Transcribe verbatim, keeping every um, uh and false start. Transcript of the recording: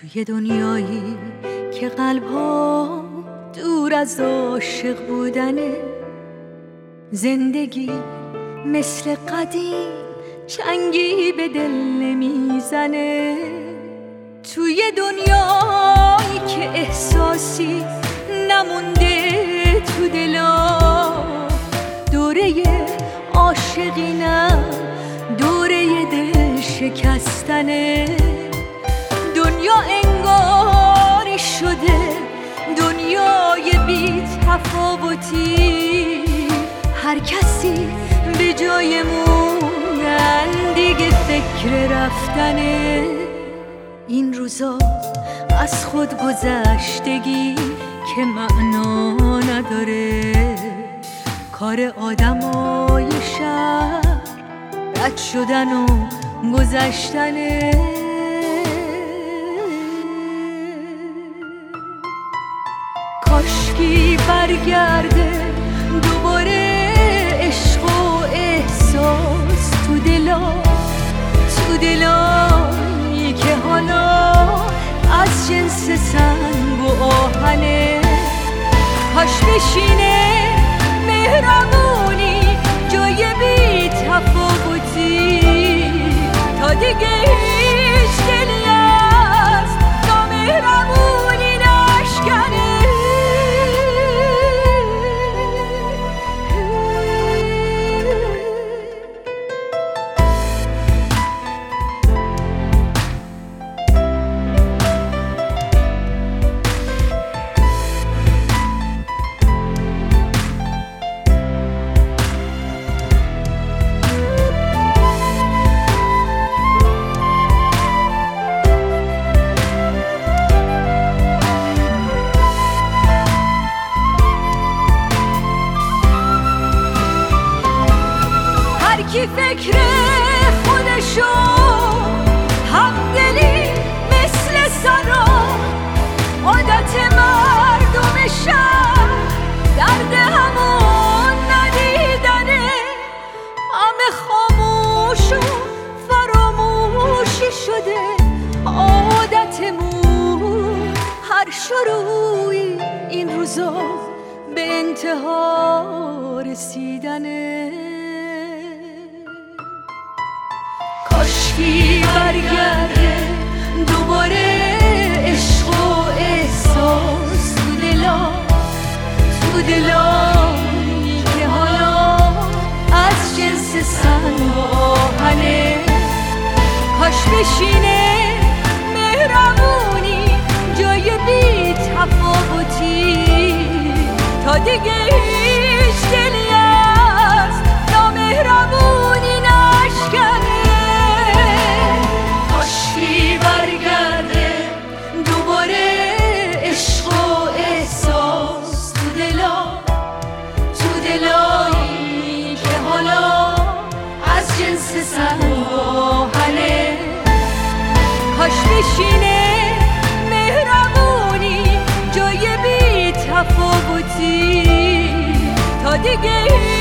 توی دنیایی که قلب‌ها دور از عاشق بودنه، زندگی مثل قدیم چنگی به دل نمیزنه. توی دنیایی که احساسی نمونده تو دلا، دوره عاشقی نه دوره دل شکستنه. دنیا انگاری شده دنیای بی تفاوتی، هر کسی به جای موندن دیگه فکر رفتنه. این روزا از خود گذشتگی که معنا نداره، کار آدمای شهر رد شدن و گذشتنه. کاشکی برگرده دوباره عشق و احساس تو دلا، تو دلایی که حالا از جنس سنگ و آهنه. کاش بشینه مهربونی جای بی تفاوتی، تا دیگه هیچ دلی از نامهربونی نشکنه. کی فکر خودشو همدلی مثل سرا، عادت مردم شهر درد همون ندیدنه. همه خاموش و فراموشی شده عادتمون، هر شروعی این روزا به انتها رسیدنه. کاشکی برگرده دوباره عشق و احساس تو دلا، تو دلایی که حالا از جنس سنگ و آهنه. کاش بشینه مهربونی جای بی تفاوتی، تا دیگه هیچ دلی از نامهربونی نشکنه. کاشکی برگرده دوباره عشق و احساس تو دلا، تو دلایی که حالا از جنس سنگ و آهنه. کاش بشینه مهربونی جای بی تفاوتی، تا دیگه